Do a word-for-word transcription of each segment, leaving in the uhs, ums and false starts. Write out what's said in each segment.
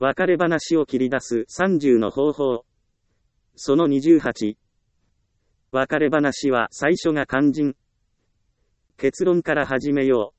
別れ話を切り出すさんじゅうの方法。そのにじゅうはち。別れ話は最初が肝心。結論から始めよう。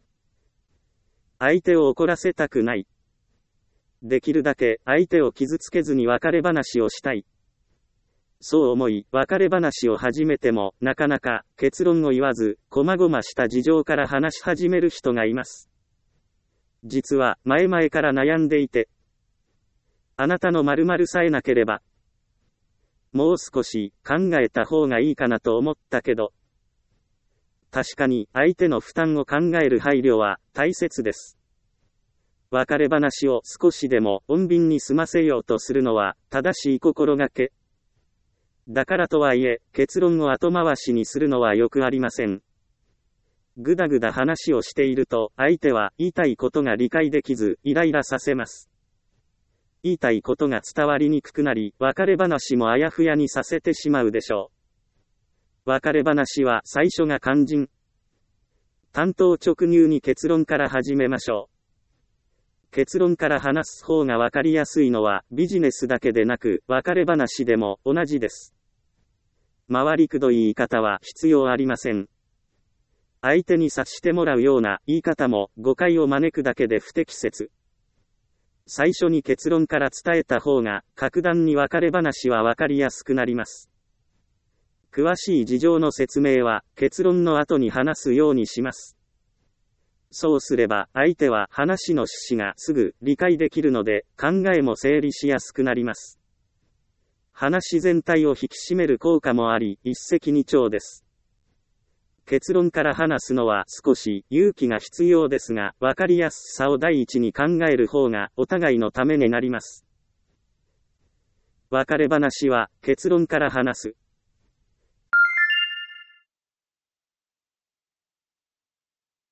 相手を怒らせたくない。できるだけ相手を傷つけずに別れ話をしたい。そう思い、別れ話を始めても、なかなか結論を言わず、こまごました事情から話し始める人がいます。実は、前々から悩んでいて、あなたの〇〇さえなければ、もう少し考えた方がいいかなと思ったけど、確かに相手の負担を考える配慮は大切です。別れ話を少しでも穏便に済ませようとするのは正しい心がけ。だからとはいえ、結論を後回しにするのはよくありません。ぐだぐだ話をしていると、相手は言いたいことが理解できず、イライラさせます。言いたいことが伝わりにくくなり、別れ話もあやふやにさせてしまうでしょう。別れ話は最初が肝心。単刀直入に結論から始めましょう。結論から話す方がわかりやすいのはビジネスだけでなく、別れ話でも同じです。回りくどい言い方は必要ありません。相手に察してもらうような言い方も誤解を招くだけで不適切。最初に結論から伝えた方が格段に別れ話はわかりやすくなります。詳しい事情の説明は結論の後に話すようにします。そうすれば相手は話の趣旨がすぐ理解できるので考えも整理しやすくなります。話全体を引き締める効果もあり一石二鳥です。結論から話すのは少し勇気が必要ですが、分かりやすさを第一に考える方がお互いのためになります。別れ話は結論から話す。